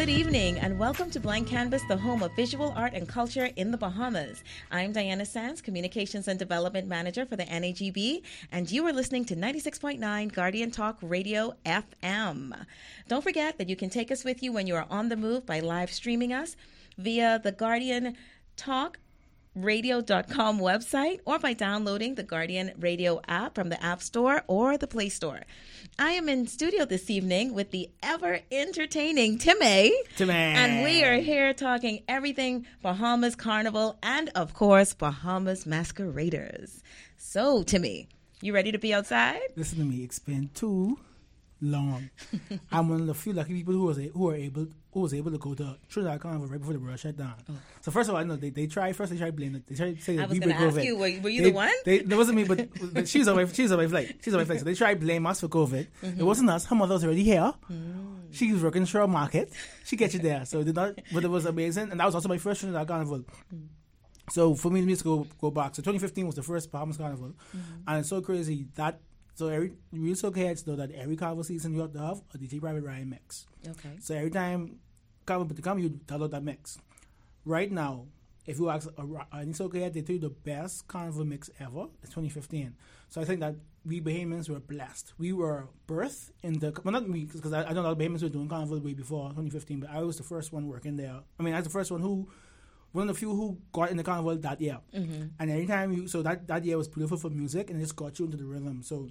Good evening and welcome to Blank Canvas, the home of visual art and culture in the Bahamas. I'm Diana Sands, Communications and Development Manager for the NAGB, and you are listening to 96.9 Guardian Talk Radio FM. Don't forget that you can take us with you when you are on the move by live streaming us via the Guardian Talk radio.com website or by downloading the Guardian Radio app from the App Store or the Play Store. I am in studio this evening with the ever-entertaining Timmy. And we are here talking everything Bahamas Carnival and, of course, Bahamas Masqueraders. So, Timmy, you ready to be outside? Listen to me. It's been too long. I'm one of the few lucky people who was able to go to Trinidad Carnival right before the world shut down. Oh. So first of all, I know they tried blaming it. They tried to say that we break COVID. I was going to ask you, were you the one? It wasn't me, but she's on my flight. So they tried to blame us for COVID. Mm-hmm. It wasn't us. Her mother was already here. Mm. She was working Shaw Market. She get you there. So it did not, but it was amazing. And that was also my first Trinidad Carnival. Mm. So for me to go back. So 2015 was the first Bahamas Carnival. Mm-hmm. And it's so crazy that so real soca heads know that every carnival season you have to have a DJ Private Ryan mix. Okay. So every time carnival come, you download that mix. Right now, if you ask any soca head, they tell you the best carnival mix ever is 2015. So I think that we Bahamians were blessed. We were birthed in the not me because I don't know Bahamians were doing carnival way before 2015, but I was the first one working there. I mean, I was the first one of the few who got in the carnival that year. Mm-hmm. And every time that year was beautiful for music and it just got you into the rhythm. So.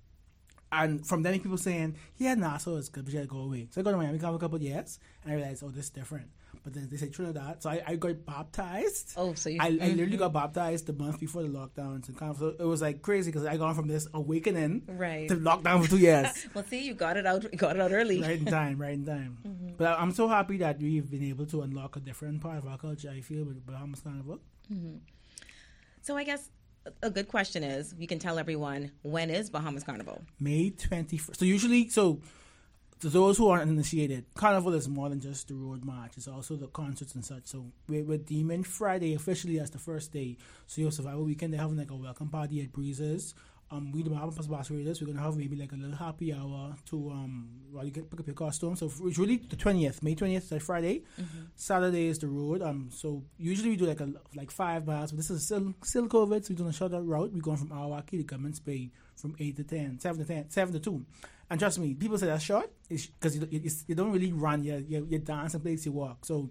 And from then, people saying, so it's good, but you gotta go away. So I got to Miami Carnival a couple of years, and I realized, this is different. But then they say Trinidad. So I got baptized. Oh, so I literally got baptized the month before the lockdowns. And so it was like crazy because I gone from this awakening to lockdown for 2 years. Well, see, you got it out early. Right in time. Mm-hmm. But I'm so happy that we've been able to unlock a different part of our culture, I feel, with Bahamas Carnival. Mm-hmm. So I guess a good question is, you can tell everyone, when is Bahamas Carnival? May 21st. So to those who aren't initiated, Carnival is more than just the road march. It's also the concerts and such. So we're deeming Friday officially as the first day. So your survival weekend, they're having like a welcome party at Breezes. We the Bahamas Masqueraders, we're going to have maybe like a little happy hour to while you pick up your costume. So it's really the 20th. May 20th is like Friday. Mm-hmm. Saturday is the road. So usually we do like 5 bars, but this is still COVID, so we're doing a shorter route. We're going from Awaki to Government's Bay from 8 to 10, 7 to 2. And trust me, people say that's short because you don't really run. You dance and place, you walk. So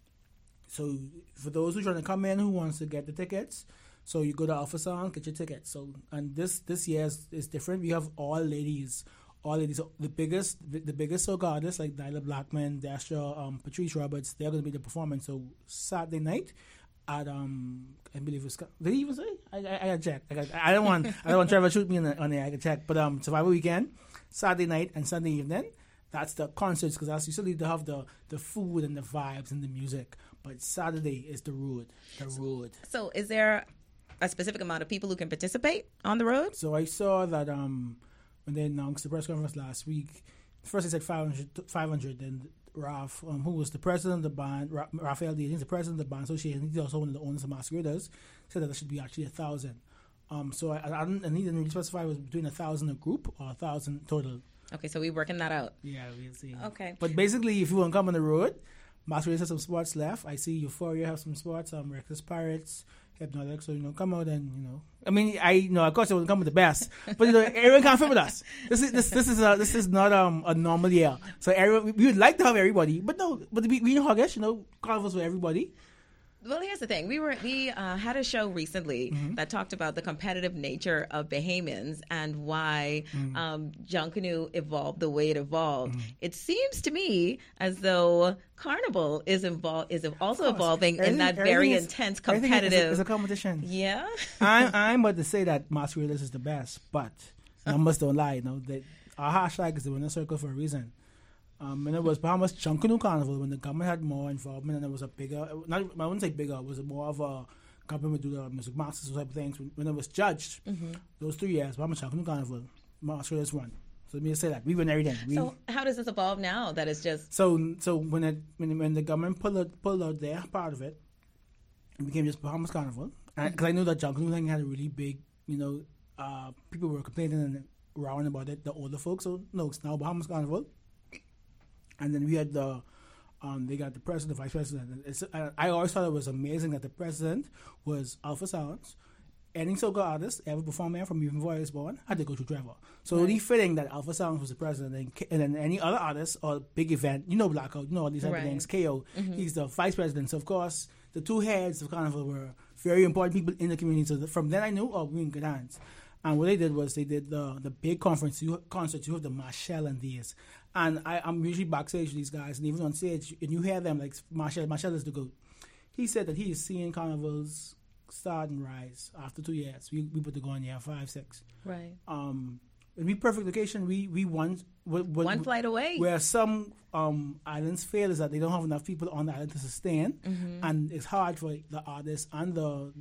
for those who are trying to come in who wants to get the tickets, so you go to Alpha Sound, get your tickets. So and this year is different. We have all ladies. So the biggest soca artists like Dyla Blackman, Dasha, Patrice Roberts, they're going to be the performance. So Saturday night at I believe it's did he even say? I gotta check. I don't want Trevor to shoot me on there. I can check. But Survival Weekend, Saturday night and Sunday evening. That's the concerts because that's usually they have the food and the vibes and the music. But Saturday is the road. So is there a specific amount of people who can participate on the road? So I saw that when they announced the press conference last week, first they said 500 then Raf, who was the president of the band, Raphael D, he's the president of the band association, he's also one of the owners of Masqueraders, said that it should be actually 1,000. So and he didn't really specify it was between 1,000 a group or 1,000 total. Okay, so we're working that out. Yeah, we'll see. Okay. But basically, if you want to come on the road, Masqueraders has some spots left. I see Euphoria have some spots, Reckless Pirates, Hypnotic, so come out and I mean, of course they will come with the best, but everyone can't fit with us. This is not a normal year. So everyone, we would like to have everybody, but we know how carnivals for everybody. Well, here's the thing. We had a show recently that talked about the competitive nature of Bahamians and why Junkanoo evolved the way it evolved. It seems to me as though Carnival is also evolving in that very intense competitive. It's a competition. Yeah. I'm about to say that Masqueraders is the best, but numbers don't lie. That our hashtag is the winner circle for a reason. And it was Bahamas Junkanoo Carnival when the government had more involvement and it was a bigger, I wouldn't say bigger, it was more of a government do the music masters type of things. When it was judged, those 3 years, Bahamas Junkanoo Carnival, Masqueraders won. So let me just say that. We win everything. So how does this evolve now that it's just... So when the government pulled out their part of it became just Bahamas Carnival. Because I know that Junkanoo thing had a really big, people were complaining and rowing about it, the older folks. So no, it's now Bahamas Carnival. And then we had the They got the president, the vice president. I always thought it was amazing that the president was Alpha Sounds. Any soca artist ever performed there from even before I was born had to go through Trevor. So really fitting that Alpha Sounds was the president, and then any other artist or big event, Blackout, all these type of things, KO, he's the vice president. So of course, the two heads of Carnival were very important people in the community. So from then I knew, we in good hands. And what they did was they did the big concerts. You have the Marshall and these. And I'm usually backstage with these guys, and even on stage, and you hear them like Marshall is the GOAT. He said that he is seeing Carnival's start and rise after 2 years. We put the go on 5, 6. Right. In the perfect location, we want one flight away. Where some islands fail is that they don't have enough people on the island to sustain, and it's hard for the artists and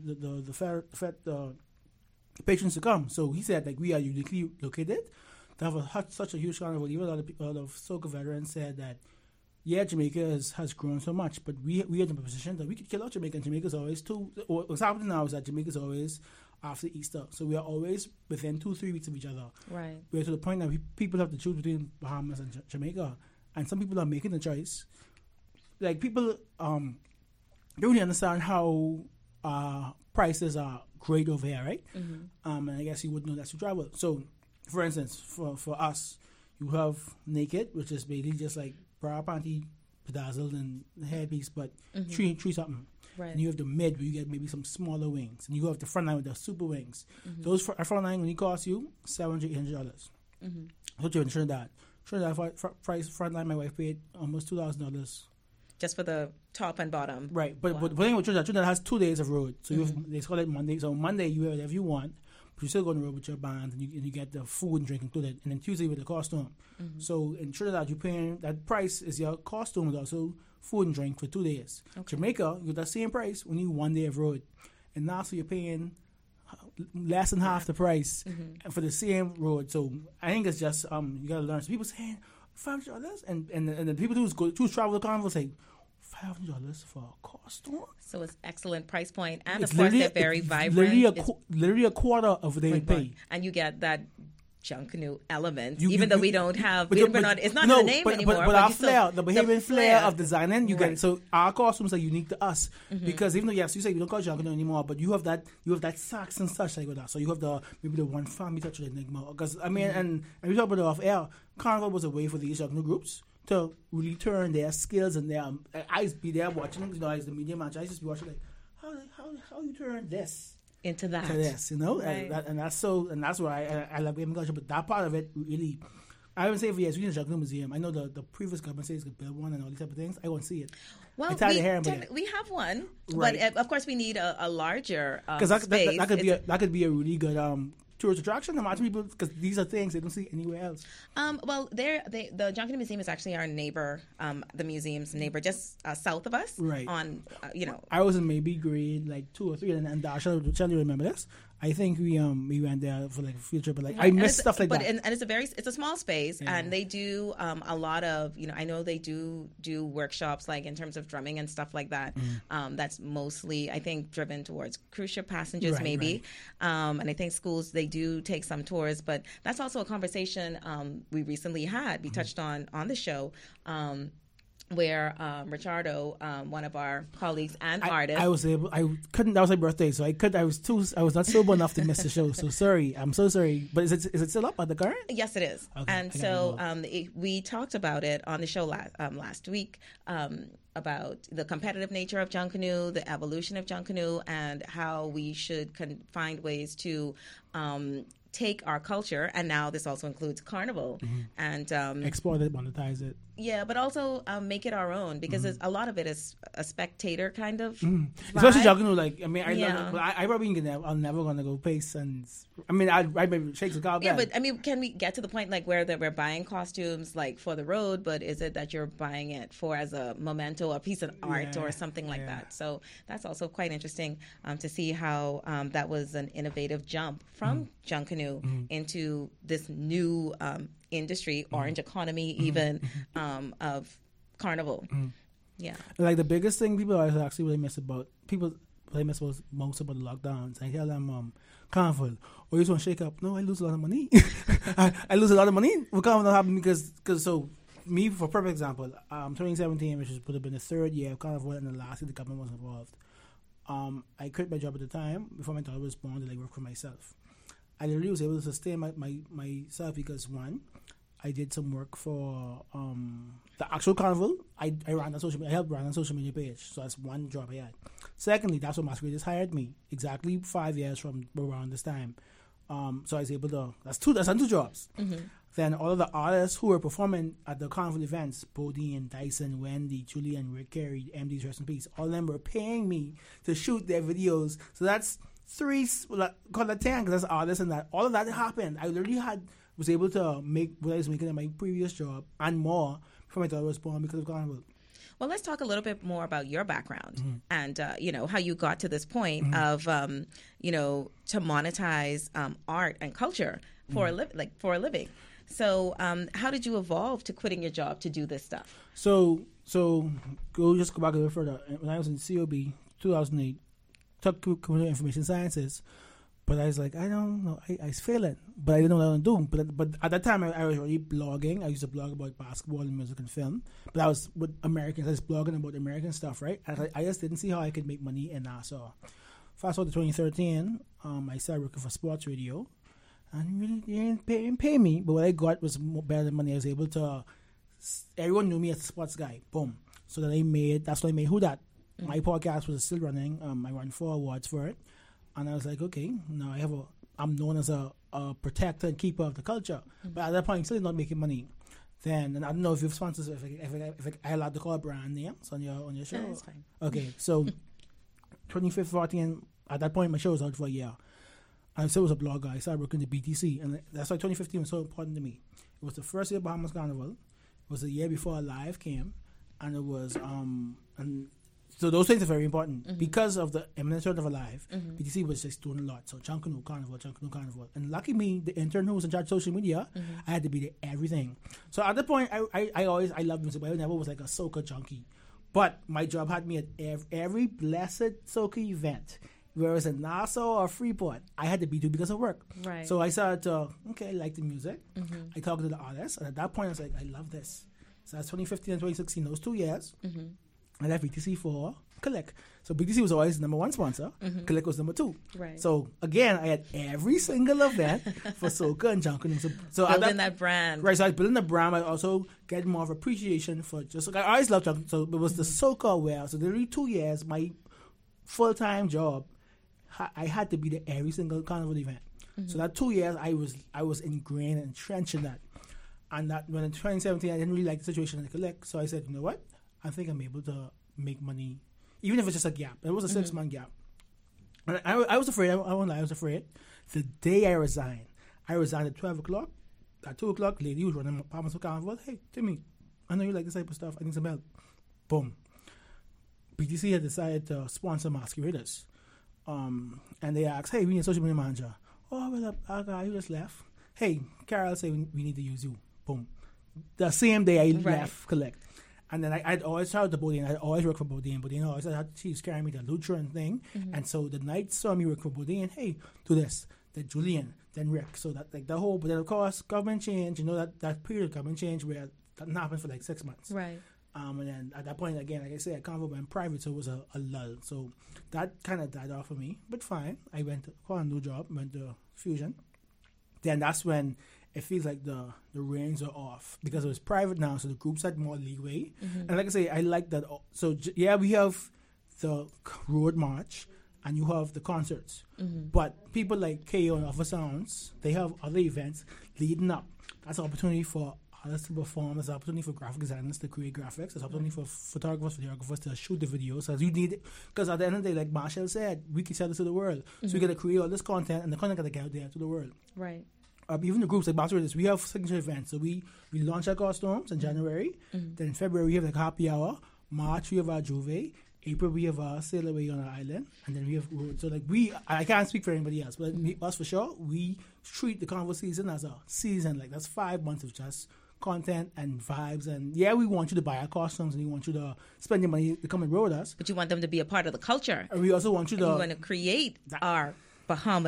the patrons to come. So he said like we are uniquely located to have such a huge carnival. Even a lot of soca veterans said that Jamaica has grown so much, but we are in a position that we could kill out Jamaica. And Jamaica's always what's happening now is that Jamaica's always after Easter, so we are always within 2-3 weeks of each other. Right. We're to the point that people have to choose between Bahamas and Jamaica, and some people are making the choice. Like people don't really understand how prices are great over here, right? And I guess you would know that's to travel. So, for instance, for us, you have Naked, which is basically just like bra, panty, bedazzled, and hairpiece, but three something. Right. And you have the mid where you get maybe some smaller wings, and you go have the front line with the super wings. Those front line only cost you $700, $800. So you're in Trinidad. Price front line, my wife paid almost $2,000. Just for the top and bottom. Right, but the thing with Trinidad has 2 days of road. So they call it Monday. So Monday you wear whatever you want, but you still go on the road with your band, and you get the food and drink included. And then Tuesday with the costume. So in Trinidad, you're paying that price is your costume, but also food and drink for 2 days. Okay. Jamaica, you get that same price when you 1 day of road, and now so you're paying less than half the price for the same road. So I think it's just you gotta learn. So people saying $500, and the people who travel the carnival say $500 for a costume. So it's excellent price point, and of course they're very vibrant. Literally a quarter of what they would pay, and you get that Junkanoo element, even though we don't have, it's not in the name anymore. But our flair, the Bahamian flair of designing, you get it. So our costumes are unique to us because even though you say we don't call it Junkanoo anymore, but you have that sax and such like that. So you have maybe the one family touch of the Enigma. Because I mean, and we talk about it off air. Carnival was a way for these Junkanoo groups to really turn their skills and their. I used to be there watching, as the media match. I used to be watching like, how you turn this into that. Yes, right. and that's why I love game culture. But that part of it really, I haven't said for years. We need a Junkanoo museum. I know the previous government says could build one and all these type of things. I won't see it. Well, we have one, right. But of course we need a larger space. That could be a really good tourist attraction. Imagine people, because these are things they don't see anywhere else. Well, the Junkanoo Museum is actually our neighbor, the museum's neighbor, just south of us. Right. I was in maybe grade like 2 or 3, and Dasha, shall you remember this? I think we went there for like a field trip, but I missed stuff like that. And it's a small space, and they do a lot of I know they do workshops like in terms of drumming and stuff like that. That's mostly I think driven towards cruise ship passengers maybe, and I think schools they do take some tours, but that's also a conversation we recently had. We touched on the show. Where Richardo, one of our colleagues and artists, I couldn't. That was my birthday, so I was not sober enough to miss the show. So sorry, I'm so sorry. But is it still up at the current? Yes, it is. Okay, and so we talked about it on the show last week about the competitive nature of Junkanoo, the evolution of Junkanoo, and how we should find ways to take our culture, and now this also includes Carnival, and export it, monetize it. Yeah, but also make it our own, because a lot of it is a spectator kind of especially Junkanoo. Like I mean, I probably I'm never gonna go pace, and I mean I maybe shake the car. Yeah, but I mean, can we get to the point like where we're buying costumes like for the road, but is it that you're buying it for as a memento, a piece of art, or something like that? So that's also quite interesting to see how that was an innovative jump from Junkanoo into this new industry, orange economy, even of Carnival. Yeah, like the biggest thing people actually really miss about most about the lockdowns. I tell them, Carnival, you just want to shake up. No, I lose a lot of money. I lose a lot of money. What Carnival not happen because so me, for perfect example, 2017, which would have been the third year of Carnival, and the last year the government was involved. I quit my job at the time before my daughter was born to like work for myself. I literally was able to sustain myself because one, I did some work for the actual Carnival. I ran a social media, I helped run a social media page, so that's one job I had. Secondly, that's when Masqueraders hired me exactly 5 years from around this time. So I was able to. That's two jobs. Mm-hmm. Then all of the artists who were performing at the Carnival events, Bodine, Dyson, Wendy, Julian, Rick Carey, MD's Rest in Peace, all of them were paying me to shoot their videos. So that's three, call it 10, because that's artists and that. All of that happened. I literally was able to make what I was making in my previous job and more before my daughter was born because of Carnival. Well, let's talk a little bit more about your background Mm-hmm. and, how you got to this point of, to monetize art and culture for a living. So how did you evolve to quitting your job to do this stuff? So go back a little further. When I was in COB, 2008, took computer information sciences, but I was like, I don't know, I was failing, but I didn't know what I was doing. But at that time, I was already blogging. I used to blog about basketball and music and film, but I was with Americans. I was blogging about American stuff, right? And I just didn't see how I could make money in Nassau. Fast forward to 2013, I started working for sports radio, and really didn't pay me, but what I got was better than money. I was able to, everyone knew me as a sports guy, boom. So then that's when I made Who Dat. Mm-hmm. My podcast was still running. I won 4 awards for it. And I was like, okay, now I'm known as a protector and keeper of the culture. Mm-hmm. But at that point, still not making money. Then, and I don't know if you've sponsors, if I allowed to call brand names on your show. Yeah, that's fine. Okay, so 2014, at that point, my show was out for a year. I still was a blogger. I started working at BTC, and that's why 2015 was so important to me. It was the first year of Bahamas Carnival. It was the year before Live came, and it was and so those things are very important because of the imminent of Alive. BTC was just doing a lot. So Chunkanu Carnival, and lucky me, the intern who was in charge of social media, I had to be there everything. So at that point, I loved music, but I never was like a soca junkie. But my job had me at every blessed soca event. Whereas in Nassau or Freeport, I had to be there because of work. Right. So I started to, I like the music. I talked to the artists. And at that point, I was like, I love this. So that's 2015 and 2016, those 2 years. I left BTC for Collect. So BTC was always number 1 sponsor. Collect was number 2. Right. So again, I had every single event for soca and junkin. So building that brand. Right. So I was building the brand. I also get more of appreciation for just, I always loved junkin. So it was the soca wear. So literally 2 years, my full-time job, I had to be there every single Carnival event. So that 2 years, I was ingrained and entrenched in that. And that when in 2017, I didn't really like the situation in Collect. So I said, you know what? I think I'm able to make money, even if it's just a gap. It was a 6-month gap. And I was afraid. I won't lie, I was afraid. The day I resigned at 12 o'clock. At 2 o'clock, lady who was running apartments for Carnival, hey, Timmy, I know you like this type of stuff. I need some help. Boom. BTC had decided to sponsor Masqueraders. And they asked, hey, we need a social media manager. Oh, well, our guy who just left. Hey, Carol said we need to use you. Boom. The same day I left Collect. And then I'd always tried to Bodine. I'd always work for Bodine. Bodine always said she was carrying me the Lutheran thing. And so the night saw me work for Bodine. Hey, do this. Then Julian. Then Rick. So that like the whole. But then of course government change. You know that period of government change where that happened for like 6 months. Right. And then at that point again, like I said, Carnival went private, so it was a lull. So that kind of died off for me. But fine. I went to a new job. Went to Fusion. Then that's when it feels like the reins are off because it was private now, so the groups had more leeway. And like I say, I like that. So we have the road march and you have the concerts, but people like KO and Offer Sounds, they have other events leading up. That's an opportunity for artists to perform. There's an opportunity for graphic designers to create graphics. There's an opportunity for photographers, videographers to shoot the videos. As you need, because at the end of the day, like Marshall said, we can sell this to the world. So we got to create all this content, and the content got to get out there to the world. Right. Even the groups like Masqueraders, we have signature events. So we launch our costumes in January. Then in February we have like happy hour. March we have our Juve. April we have our sail away on our island. And then we have road. So like I can't speak for anybody else, but us for sure, we treat the Carnival season as a season. Like that's 5 months of just content and vibes. And yeah, we want you to buy our costumes and we want you to spend your money to come and roll with us. But you want them to be a part of the culture. And we also want you to... We want to create our Bahamas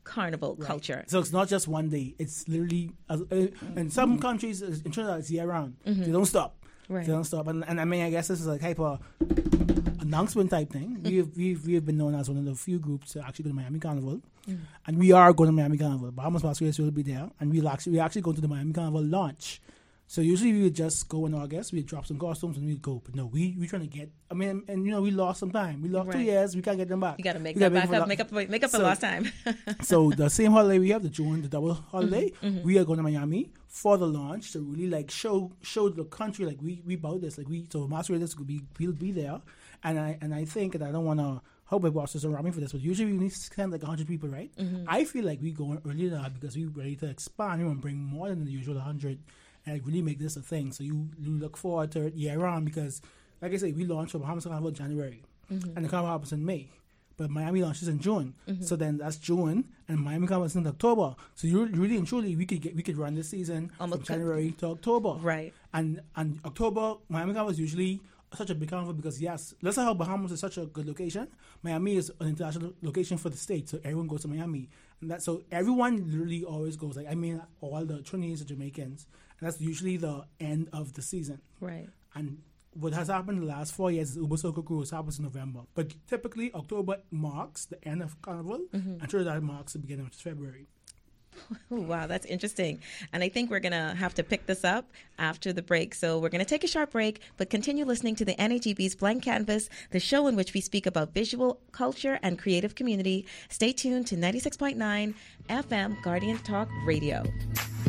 carnival culture. So it's not just one day. It's literally, in some countries, in Trinidad, it's year round. They don't stop. Right. They don't stop. And I mean, I guess this is a type of announcement type thing. We have been known as one of the few groups to actually go to Miami Carnival. And we are going to Miami Carnival. Bahamas Masquerade will be there. And we're actually going to the Miami Carnival launch. So usually we would just go in August, we'd drop some costumes and we'd go. But no, we're trying to get, I mean, and we lost some time. We lost 2 years, we can't get them back. You got to make that back up, make up for lost time. So the same holiday we have, the June, the double holiday, we are going to Miami for the launch to really like show the country like we about this. Like so Masqueraders we'll be there. And I think, and I don't want to, hope my bosses are around me for this, but usually we need to send like 100 people, right? I feel like we go earlier than that because we're ready to expand and bring more than the usual 100. And really make this a thing. So you look forward to it year round because, like I say, we launched for Bahamas Carnival in January. And the carnival happens in May. But Miami launches in June. So then that's June and Miami Carnival is in October. So you really and truly, we could run this season from January to October. Right. And October, Miami Carnival is usually such a big carnival because, yes, let's say how Bahamas is such a good location. Miami is an international location for the state. So everyone goes to Miami. And so everyone literally always goes. Like, I mean, all the Trinidadians and Jamaicans. That's usually the end of the season. Right. And what has happened in the last 4 years is Uber Circle Cruise happens in November. But typically, October marks the end of Carnival, and Trinidad marks the beginning, which is February. Oh, wow, that's interesting. And I think we're going to have to pick this up after the break. So we're going to take a short break, but continue listening to the NAGB's Blank Canvas, the show in which we speak about visual culture and creative community. Stay tuned to 96.9 FM Guardian Talk Radio.